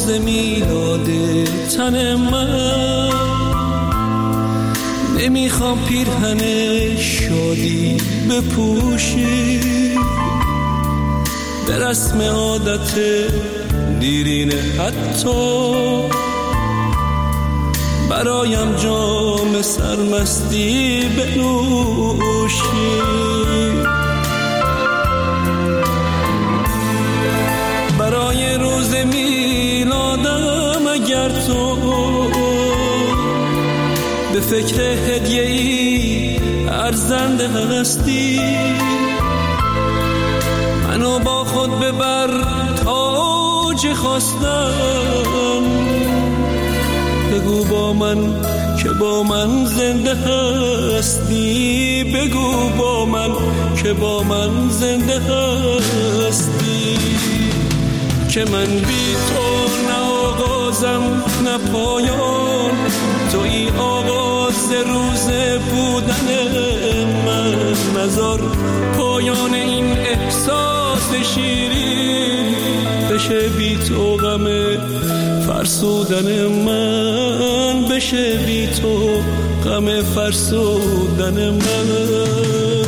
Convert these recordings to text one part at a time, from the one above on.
روز میلاد تن من، نمیخوام پیرهن شادی بپوشی، به رسم عادت دیرینه حتی برایم جام سرمستی بنوشی. برای روز میلادم اگر تو به فکر هدیه‌ای ارزنده هستی، منو با خود ببر تاج خواستم، بگو با من که با من زنده هستی، بگو با من که با من زنده هستی، که من بی تو نه آغازم نه پایان، توی آغاز روز بودن من، نذار پایان این احساس شیرین بشه بی تو غم فرسودن من، بشه بی تو غم فرسودن من.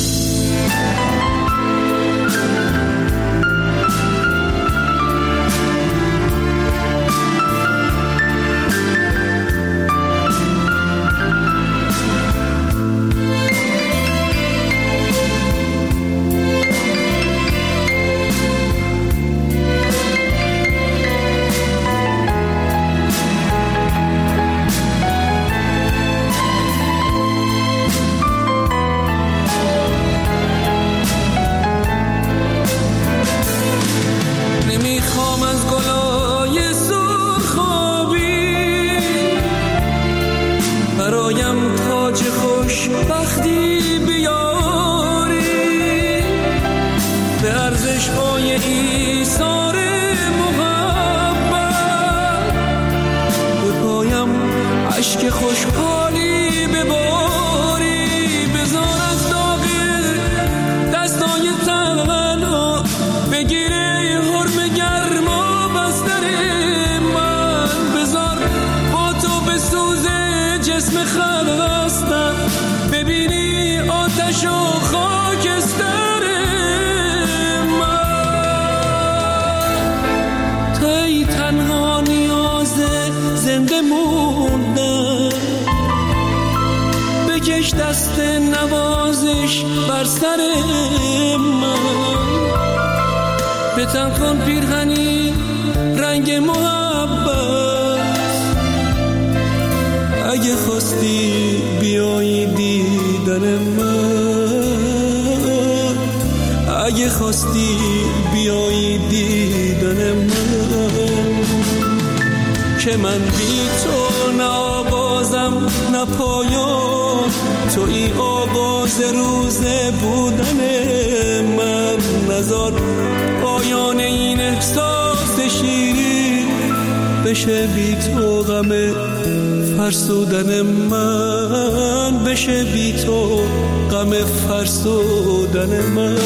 دست نوازش بر سر من، بتن کن پیرهنی رنگ محبت، اگه خواستی بیایی دیدن من، اگه خواستی بیایی دیدن من، که من بی تو نه آغازم نه پایان، توی آغاز روز بودن من، نذار پایان این احساس شیرین بشه بی تو غم فرسودن من، بشه بی تو غم فرسودن من.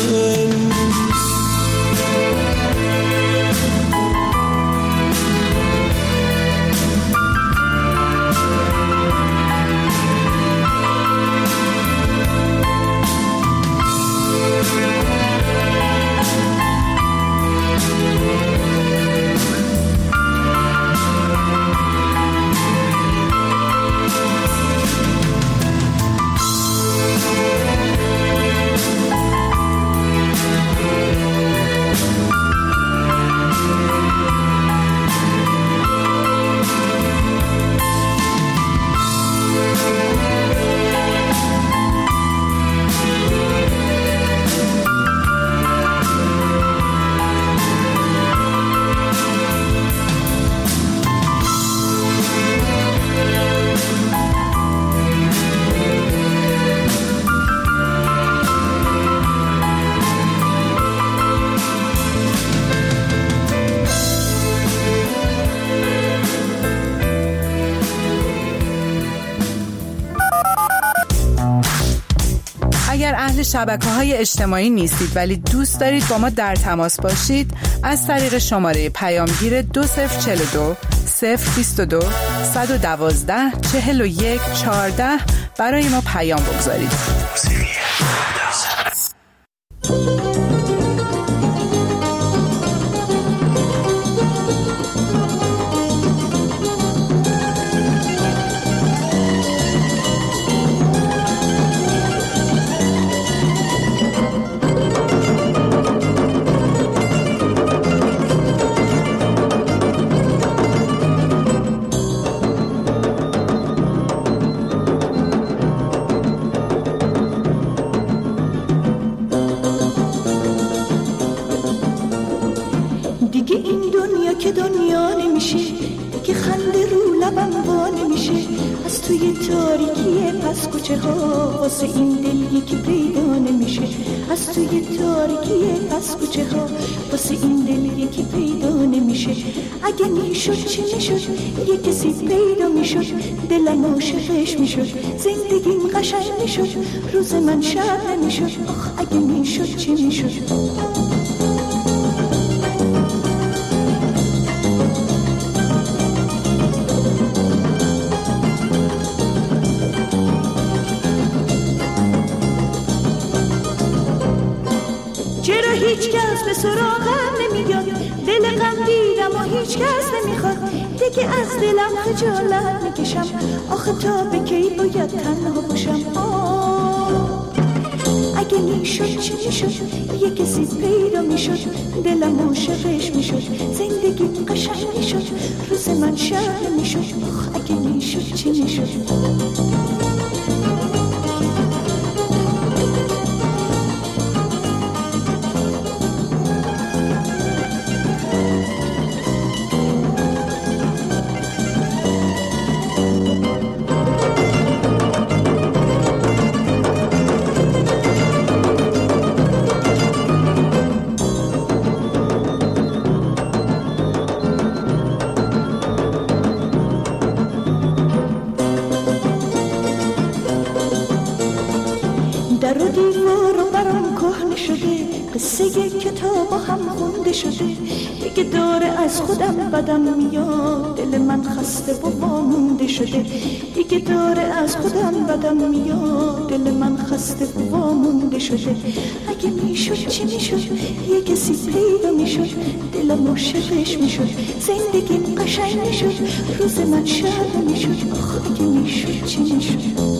اهل شبکه‌های اجتماعی نیستید ولی دوست دارید با ما در تماس باشید، از طریق شماره پیامگیر 2042 022 112 41 14 برای ما پیام بگذارید. واسه این دل یکی پیدا نمیشه، از توی تاریکی پس کوچه ها واسه این دل یکی پیدا نمیشه. اگه میشد چی میشد، یه کسی پیدا میشد، دلم عاشقش میشد، زندگیم قشنگ میشد، روز من شب نمیشد. آخ اگه میشد چی میشد. هیچ کس به سراغم نمیاد، دل غم دیدم و هیچ کس نمیخواد، دیگه از دلم خجالت میکشم، آخه تا به کی باید تنها باشم. اگه میشد چی میشد، یه کسی پیدا میشد، دلم عاشقش میشد، زندگی قشنگ میشد، روز من شب میشد. آخ اگه میشد چی میشد. در و دیوار و برام کهنه شده، قصه کتاب هم خونده شده، دیگه داره از خودم بدم میاد، دل من خسته و وامونده شده، دیگه داره از خودم بدم میاد، دل من خسته و وامونده شده. اگه میشد چی میشد، یه کسی پیدا میشد، دلم عاشقش میشد، زندگیم قشنگ میشد، روز من شب میشد. آخ اگه میشد چی میشد.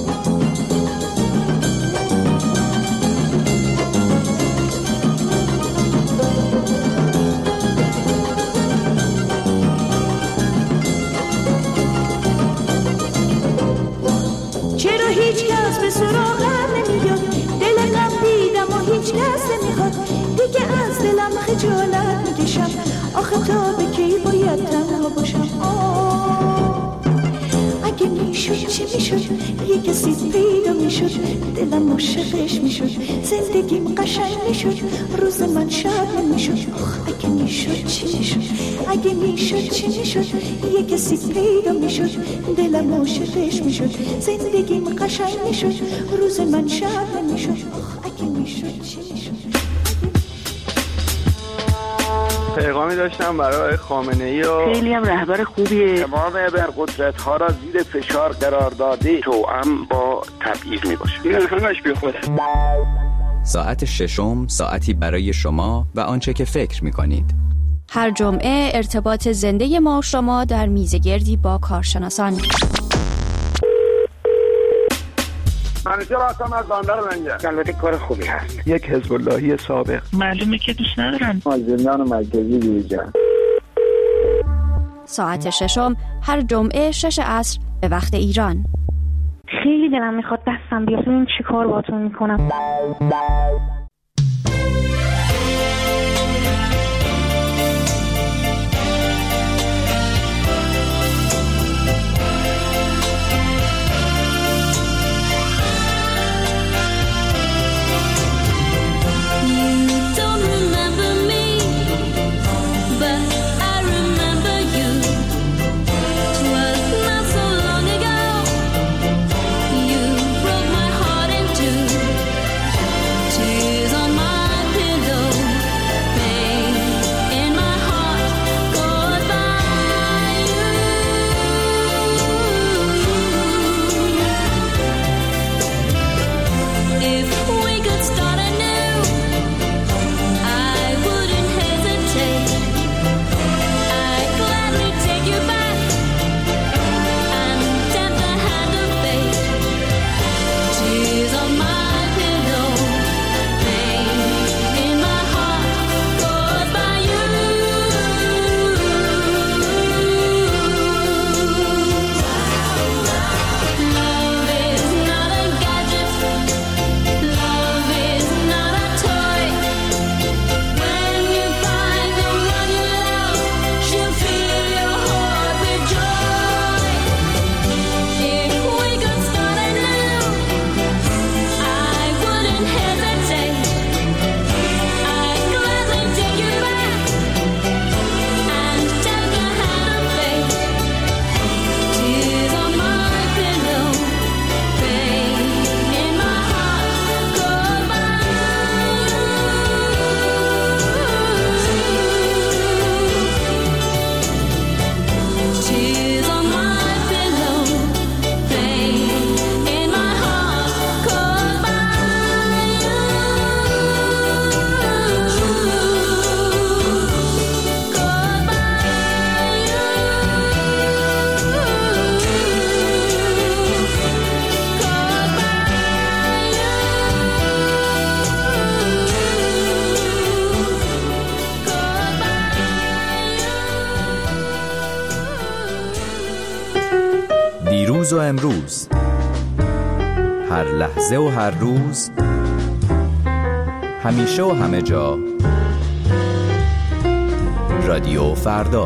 هیچ کس به سراغم نمیاد، دل غم دیدم و هیچ کس نمیخواد، دیگه از دلم خجالت میکشم، آخه تا به کی باید تنها باشم. اگه میشد چی میشد، یه کسی پیدا میشد، دلم عاشقش میشد، زندگیم قشنگ میشد، روز من شب نمیشد. آخ اگه میشد چی میشد، اگه میشد چی میشد، یه کسی پیدا میشد، دلم عاشقش میشد، زندگیم قشنگ میشد، روز من شب نمیشد. آخ اگه میشد چی میشد. پیغامی داشتم برای خامنه‌ای و خیلی هم رهبر خوبیه، تمام ابرقدرت‌ها را زیر فشار قرار داده، توأم با تبعیض میباشه. این همش بیخوده. ساعت ششم، ساعتی برای شما و آنچه که فکر میکنید. هر جمعه ارتباط زنده ما و شما در میزگردی با کارشناسان. منیجر هستم از بندر منجر. البته کار خوبی هست. یک حزب اللهی سابق. معلومه که دوست ندارن. از زندان مرکزی بیرون. ساعت ششم هر جمعه 6 عصر به وقت ایران. خیلی دلم میخواد دستم بیاد ببینم چی کار باهاتون میکنم. دیروز و امروز، هر لحظه و هر روز، همیشه و همه جا. رادیو فردا.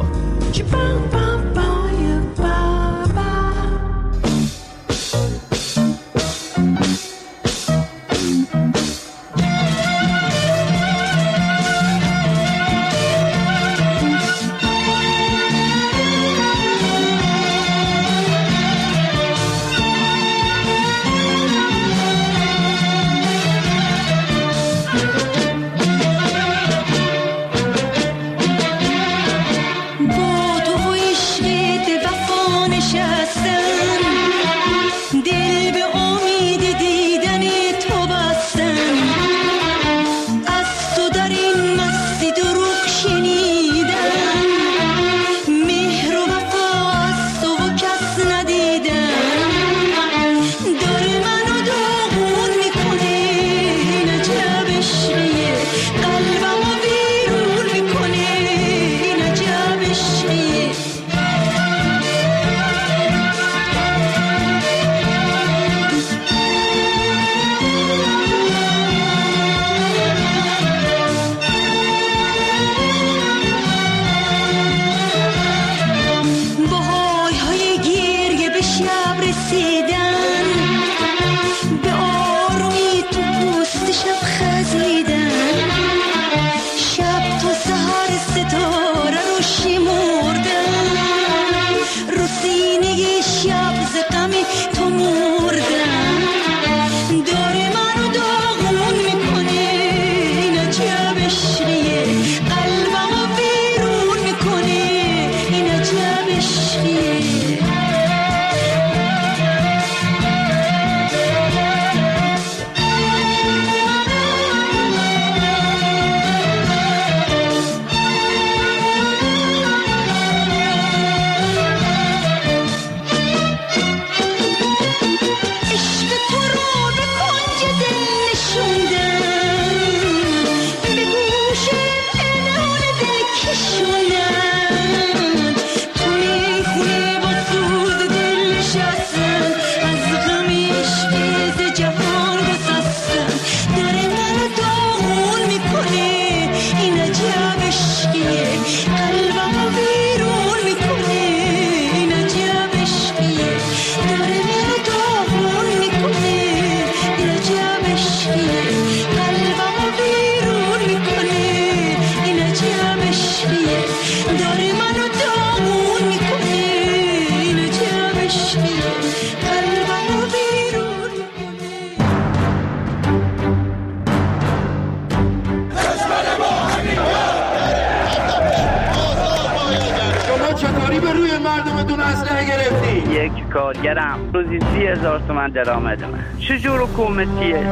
یک کارگرم روزی 30,000 تومان درآمدمه. چجور حکومتیه؟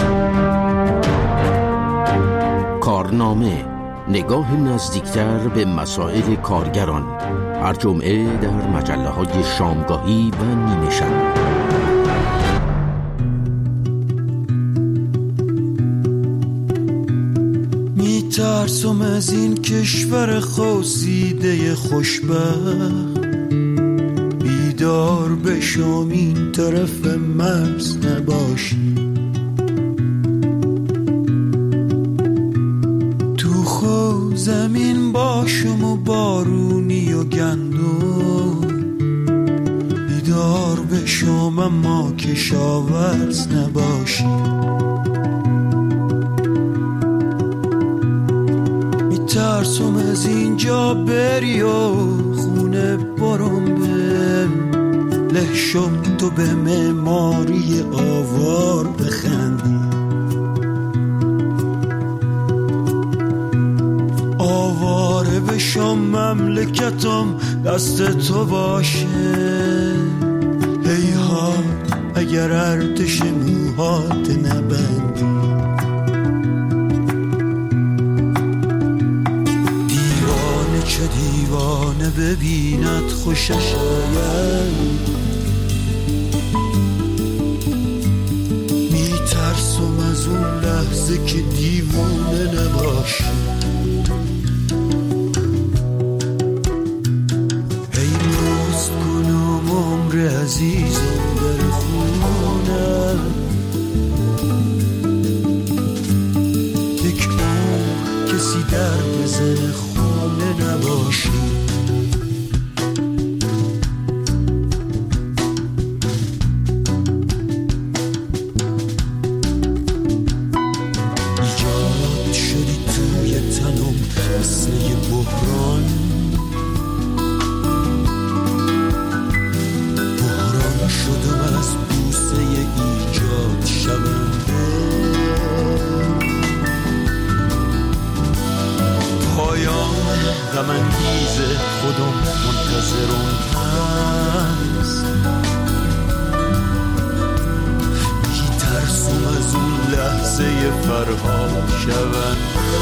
کارنامه، نگاه نزدیکتر به مسائل کارگران، هر جمعه در مجله‌های شامگاهی و نیمه شب. میترسم از این کشور خواسیده خوشبخت، بیدار بشم این طرف مرز نباشی، تو خو زمین باشم و بارونی و گندم، بیدار بشم اما کشاورز نباشی. میترسم از اینجا بری و خونه برم به لحشم، تو به معماری آوار بخندی، آواره بشم مملکتم دست تو باشه. هیهات اگر ارتش موهات نبندی، دیوانه چه دیوانه ببیند خوشش آید، میترسم از اون لحظه که دیوانه نباشی. هی راست کنم عمر عزیزم کارها شوند.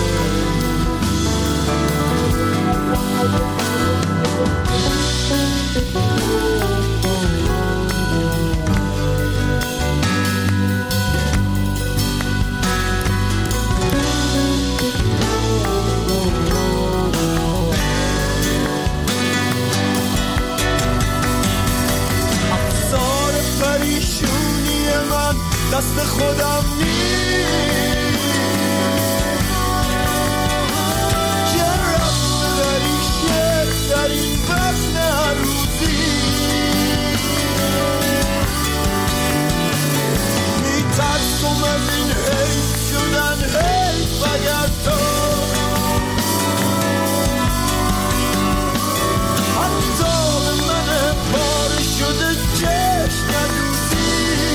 دست خودم نیست جرم ببری شعر در این وزن هر روزی میترسم از این حیف شدن حیف اگر تو حتی به من پاره شده چشم ندوزی.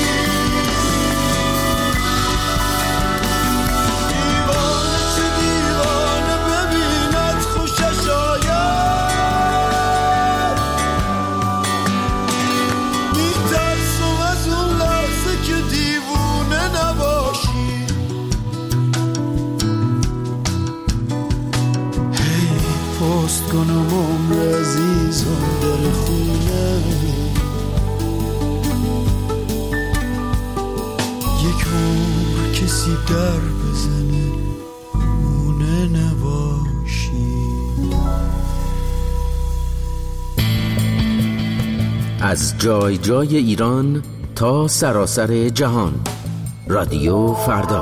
کنم عمر عزیزم در خونه یک عمر کسی در بزنه خونه نباشی. از جای جای ایران تا سراسر جهان، رادیو فردا.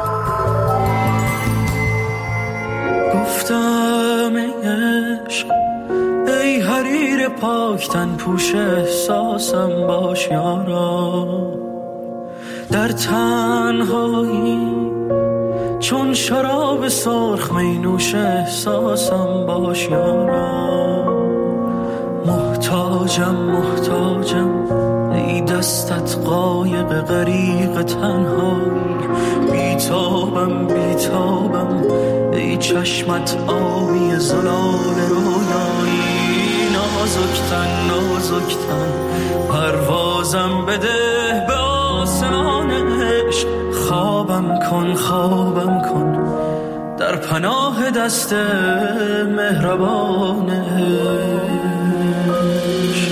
گفتم عشق ای حریر پاکتن پوش احساسم باش یارا، در تنهایی چون شراب سرخ می نوش احساسم باش یارا. محتاجم ای دستت قایق غریق تنهایی، بیتابم ای چشمت آبی زلال رویایی. نازکتن پروازم بده به آسمان عشق، خوابم کن در پناه دست مهربان عشق.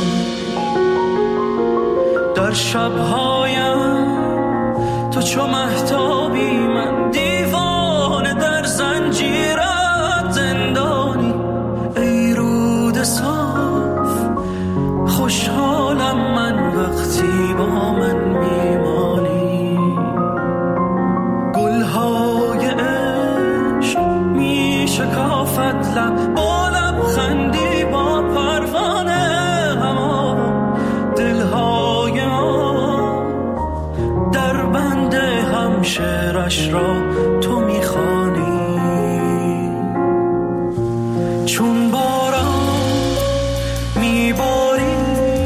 در شبهایم تو چو مهتابی، من دیوانه در زنجیرت زندانی. ای رود صاف خوشحالم من وقتی با من میمانی. گلهای عشق میشکافد لب با لبخندی با پروانه، اما دلهای ما در بند همشهرش را تو میخوانی. چون باران میباری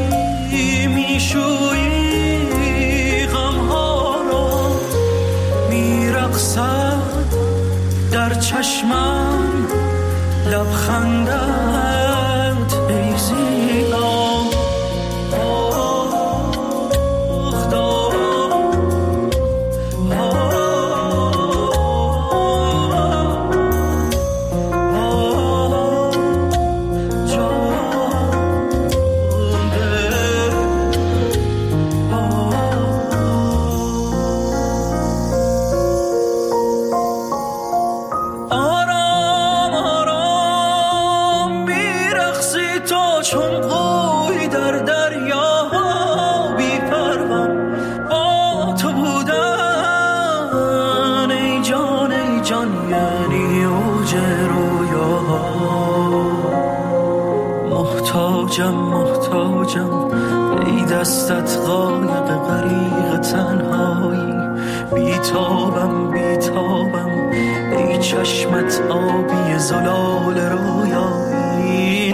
میشویی غمها را، میرقصد در چشمم لبخندت ای زیبا. محتاجم ای دستت قایق غریق تنهایی، بیتابم ای چشمت آبی زلال رویایی.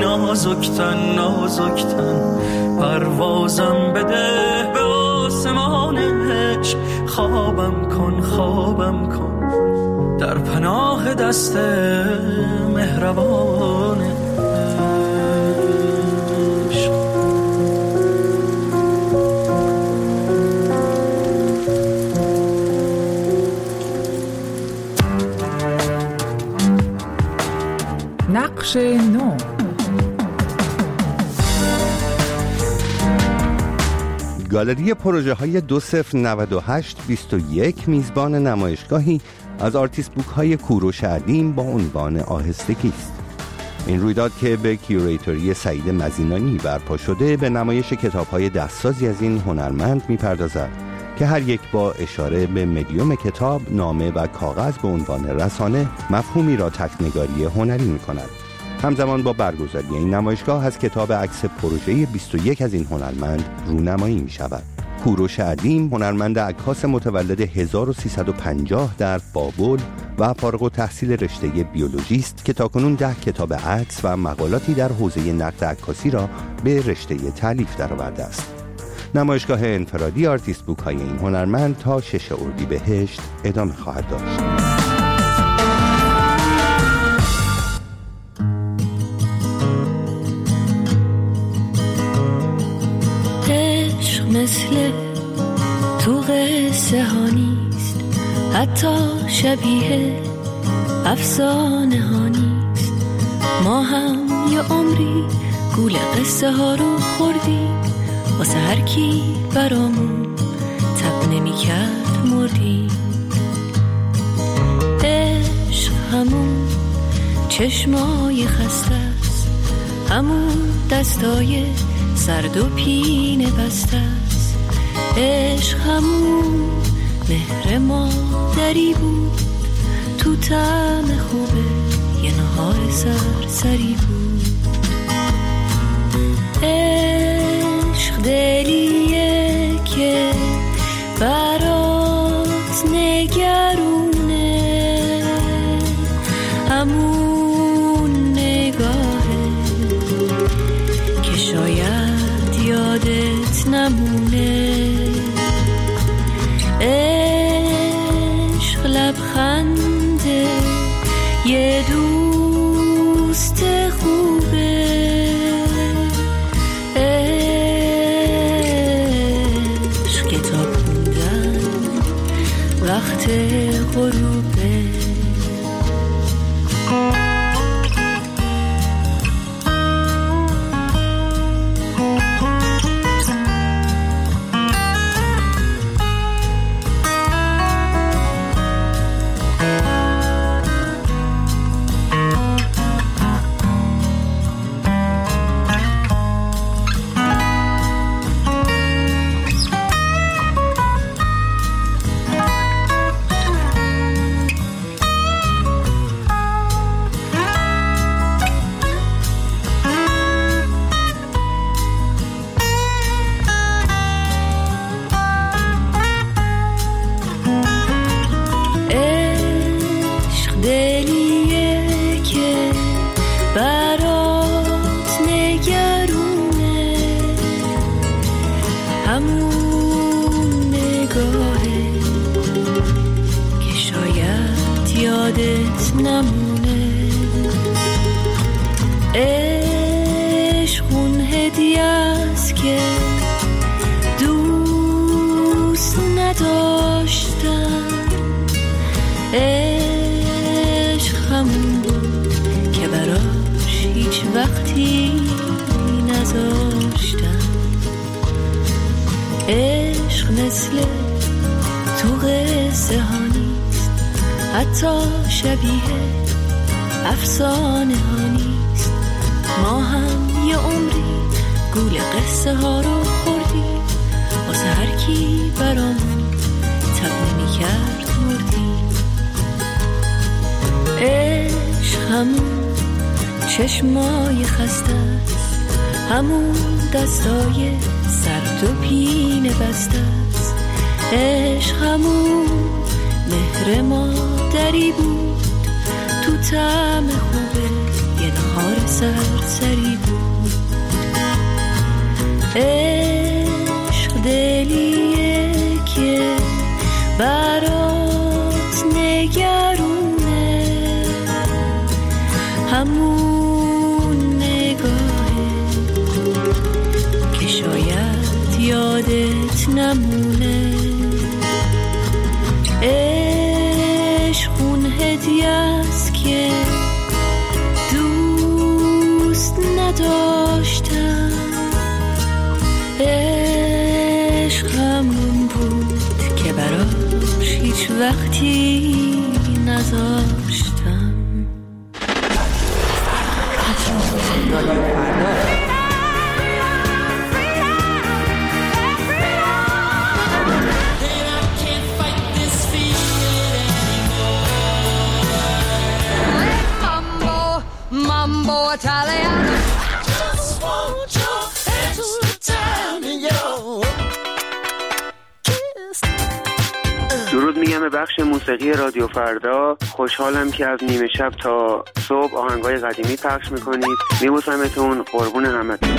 نازکتن پروازم بده به آسمان عشق، خوابم کن در پناه دست مهربان عشق. بخش 9. گالری پروژه های 2098-21 میزبان نمایشگاهی از آرتیست بوک های کوروش عدیم با عنوان آهستگی است. این رویداد که به کیوریتوری سعید مزینانی برپا شده به نمایش کتاب های دستسازی از این هنرمند میپردازد که هر یک با اشاره به مدیوم کتاب، نامه و کاغذ به عنوان رسانه مفهومی را تکنگاری هنری میکند. همزمان با برگزاری این نمایشگاه از کتاب عکس پروژه 21 از این هنرمند رونمایی می شود. کوروش عدیم هنرمند عکاس متولد 1350 در بابل و فارغ التحصیل رشته بیولوژی است که تاکنون 10 کتاب عکس و مقالاتی در حوزه نقد عکاسی را به رشته تالیف درآورده است. نمایشگاه انفرادی آرتیست بوک های این هنرمند تا 6 اردیبهشت ادامه خواهد داشت. مثل تو قصه ها نیست، حتی شبیه افسانه ها نیست. ما هم یه عمری گول قصه ها رو خوردیم، واسه هر کی برامون تب نمی کرد مردیم. عشق همون چشمای خسته است، همون دستای سرد و پینه بسته است. عشق همون مهر مادری بود، تو طعم خوبه یه نهار سرسری بود. عشق دلیه که برات نگرونه، همون نگاهه که شاید یادت نمونه. عشق لبخنده یه دوست خوبه، عشق کتاب خوندن وقت غروبه. عشق همون بود که براش هیچ وقتی نذاشتم. عشق مثل تو قصه ها نیست، حتی شبیه افسانه ها نیست. ما هم یه عمری گول قصه ها رو خوردیم، واسه هر کی برامون تب نمی کرد مردیم. عشق همون چشمای خسته است، همون دستای سرد و پینه بسته است. عشق همون مهر مادری بود، تو طعم خوبه یه نهار سرسری بود. عشق دلیه که برات نگرونه، همون نگاهه که شاید یادت نمونه. عشق اون هدیه است که دوست عشقم بود که براش هیچ وقتی نذاشتم. Mambo Italiano. Just want your hands to tell me your kiss. درود میگم به بخش موسیقی رادیو فردا. خوشحالم که از نیمه شب تا صبح آهنگای قدیمی پخش میکنید. میبوسمتون، قربون همتون.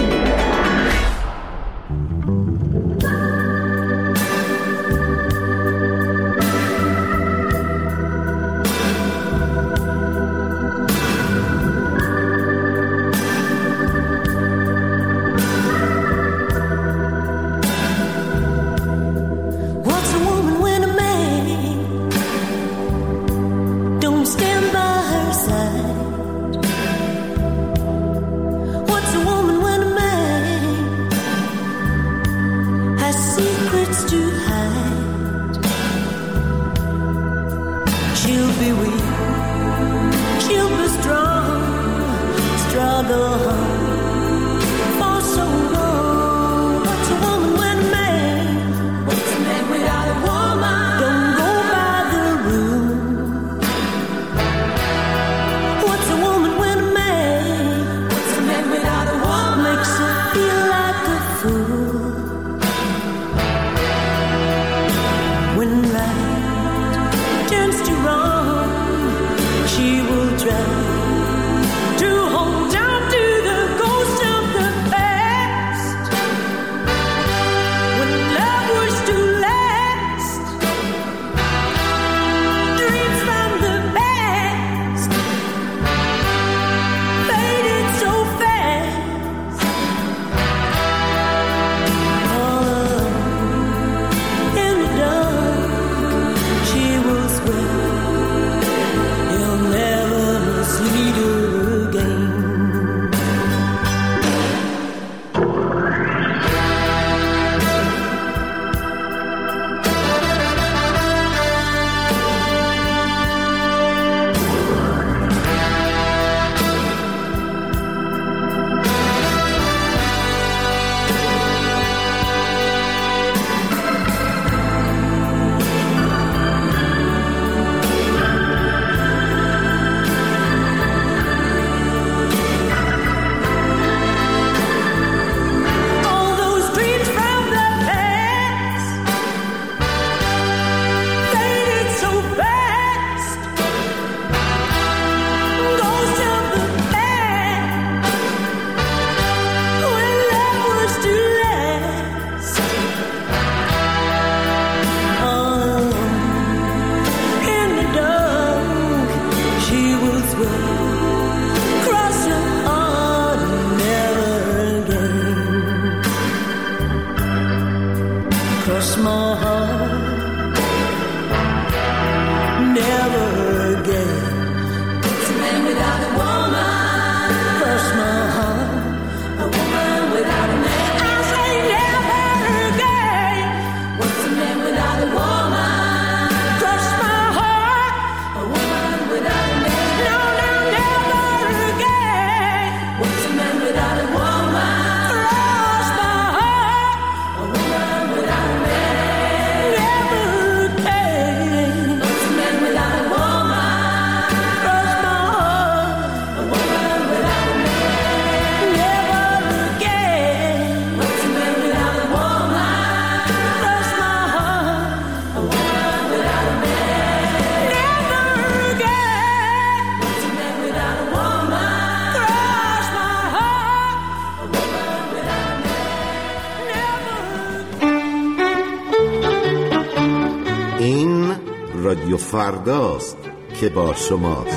رادیو فرداست که با شماست.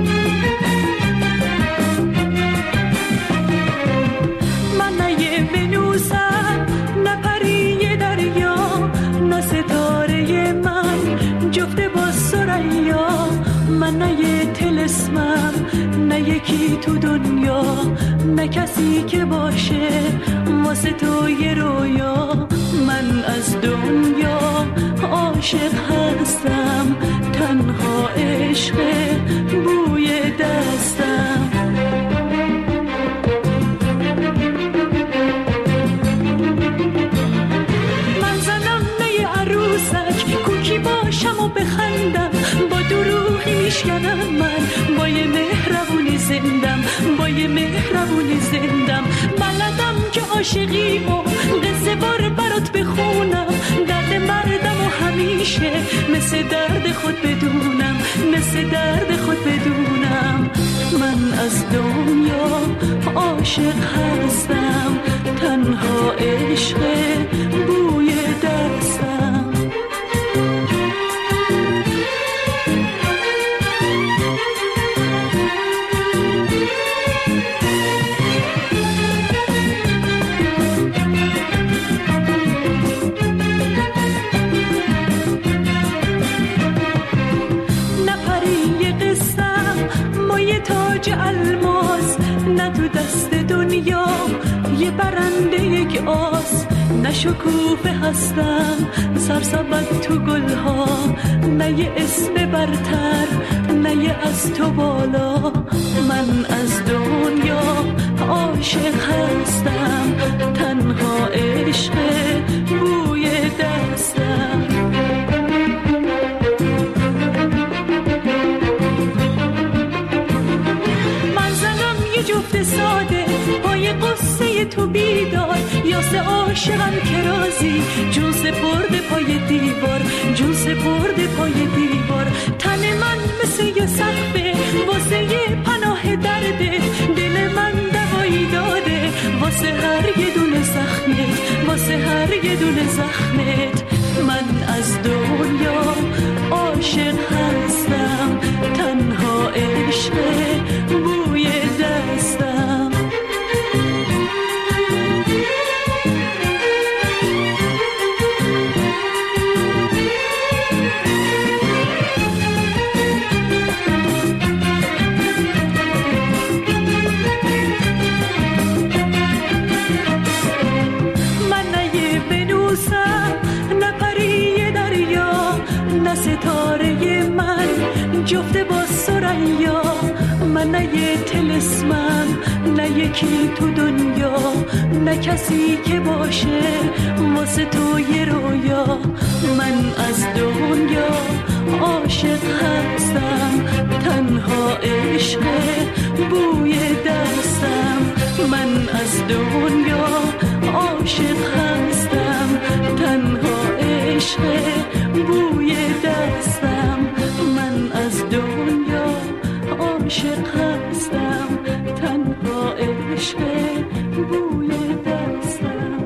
من یه یکی تو دنیا، نه کسی که باشه واسه تو یه رویا. من از دنیا عاشق هستم، تنها عشق بوی دستم. من زنم نه عروسک، کوکی باشم و بخندم، با دروغی میشکنم من، با یه مهربونی زندم، با یه مهربونی زندم. بلدم که عاشقی و قصه بار برات بخونم، درد مردم و همیشه مثل درد خود بدونم، مثل درد خود بدونم. من از دنیا عاشق هستم، تنها عشق بوی دستم. تاج الماس نه تو دست دنیا، یه برنده یک آس، نه شکوفه هستم سرسبد تو گلها، نه یه اسم برتر، نه یه از تو بالا. من از دنیا عاشق هستم، تنها عشق بوی دستم. جفت ساده پای قصه تو بیدار، یاس عاشقم که رازی جون سپرده پای دیوار، جون سپرده پای دیوار. تن من مثل یه سقفه واسه یه پناه درده، دل من دوایی داده واسه هر یه دونه زخمت، واسه هر یه دونه زخمت. من از دنیا عاشق هستم، تنها عشق بوی دستم. من نه یه بنوسم، نه پری دریا، نه ستاره من جفت با سریا. من نه یه طلسمم، نه یکی تو دنیا، نه کسی که باشه واسه تو یه رویا. من از دنیا عاشق هستم، تنها عشق بوی دستم. من از دنیا عاشق هستم، تنها عشق بوی دستم. من از دنیا عاشق هستم، تنها عشق بوی دستم.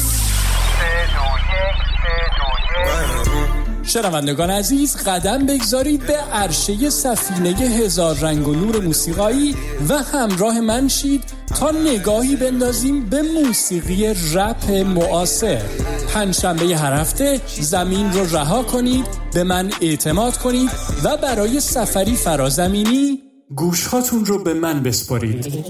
شنوندگان عزیز، قدم بگذارید به عرشه سفینه هزار رنگ و نور موسیقایی و همراه من شید تا نگاهی بندازیم به موسیقی رپ معاصر. پنجشنبه هر هفته زمین رو رها کنید، به من اعتماد کنید و برای سفری فرازمینی گوشهاتون رو به من بسپارید.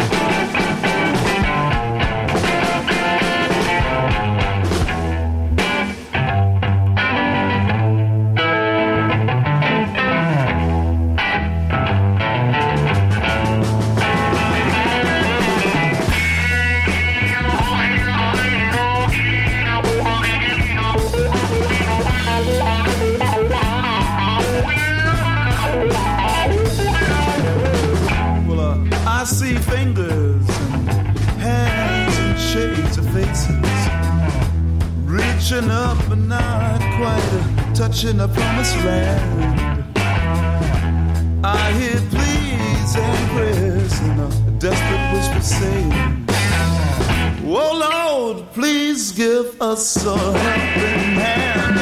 I see fingers and hands and shades of faces reaching up but not quite touching the promised land. I hear pleas and prayers and a desperate whisper saying, oh Lord, please give us a helping hand.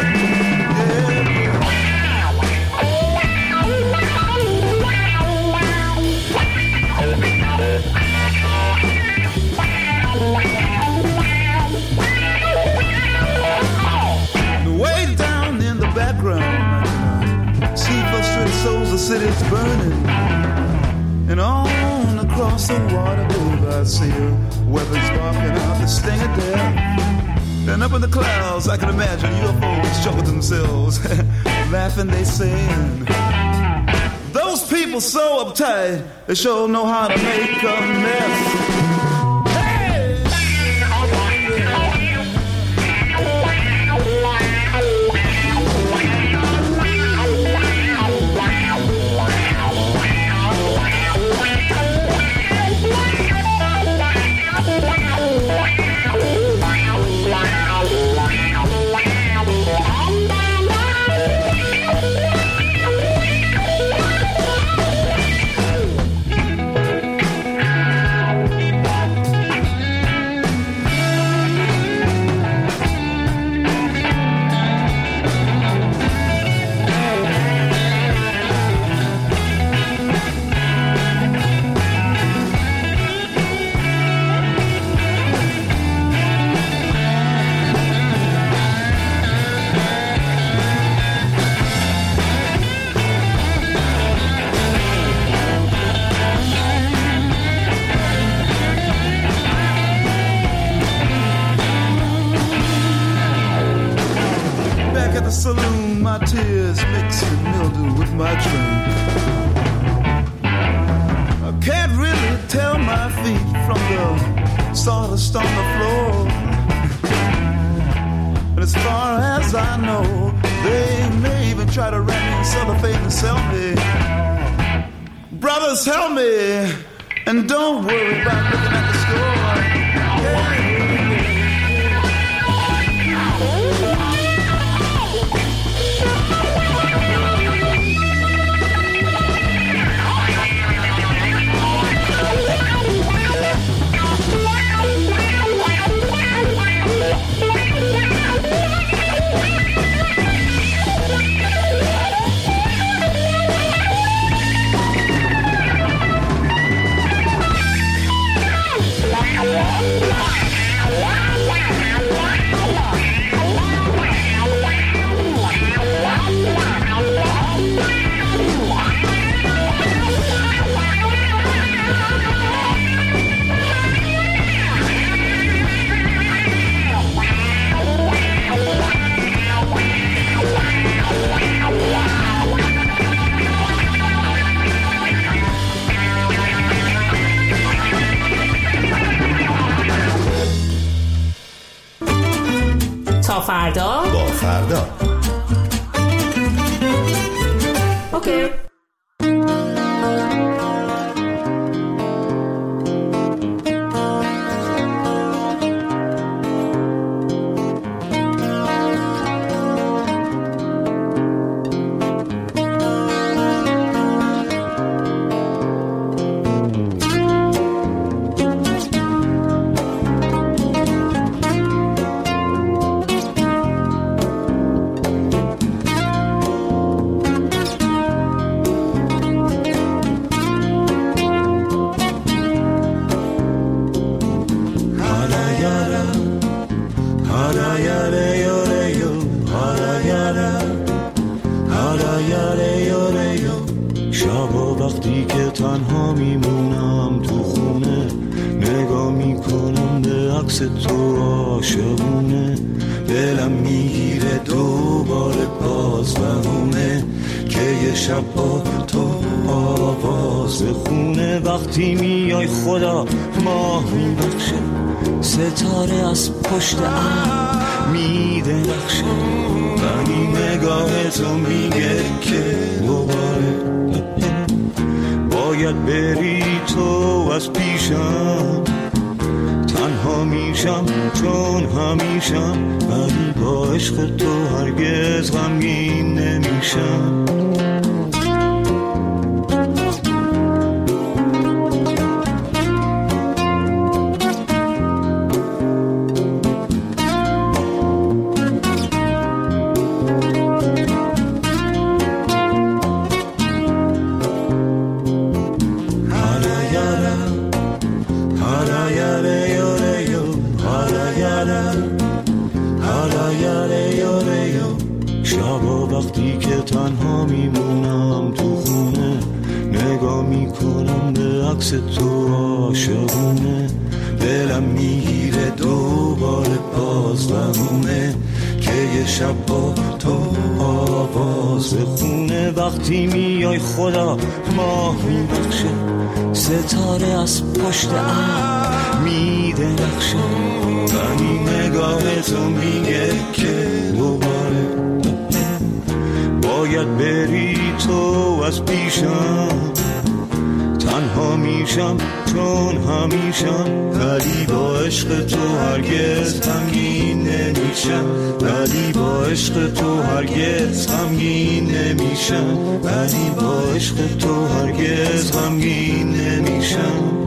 Way down in the background, see frustrated souls, the city's burning, and on the across the water, baby, I see her. Weather's darkening out, the sting of death. And up in the clouds, I can imagine UFOs chuckle themselves, laughing, they sing. Those people so uptight, they sure know how to make a mess. Saloon, my tears mix and mildew with my drink. I can't really tell my feet from the sawdust on the floor. But as far as I know, they may even try to wrap me in cellophane and sell me. Brothers, help me, and don't worry about looking at the score. تا فردا با فردا. اوکی. وقتی که تنها میمونم تو خونه، نگاه میکنم به عکس تو عاشقونه، دلم میگیره دوباره باز بهونه که یه شب با تو آواز خونه. وقتی میای خدا ماه میبخشه، ستاره از پشت ابر میده نقشه، ولی نگاه تو میگه که دوباره باید بری تو از پیشم. تنها میشم چون همیشم، ولی با عشق تو هرگز غمگین نمیشم. وقتی که تنها میمونم تو خونه، نگاه میکنم به عکس تو عاشقونه، دلم میگیره دوباره باز بمونه که یه شب با تو آواز بخونه. وقتی میای خدا ماه میبخشه، ستاره از پشت ابر میده نقشه، ولی نگاه تو میگه که دوباره باید بری تو از پیشم. تنها میشم چون همیشم، ولی با عشق تو هرگز غمگین نمیشم، ولی با عشق تو هرگز غمگین نمیشم، ولی با عشق تو هرگز غمگین نمیشم.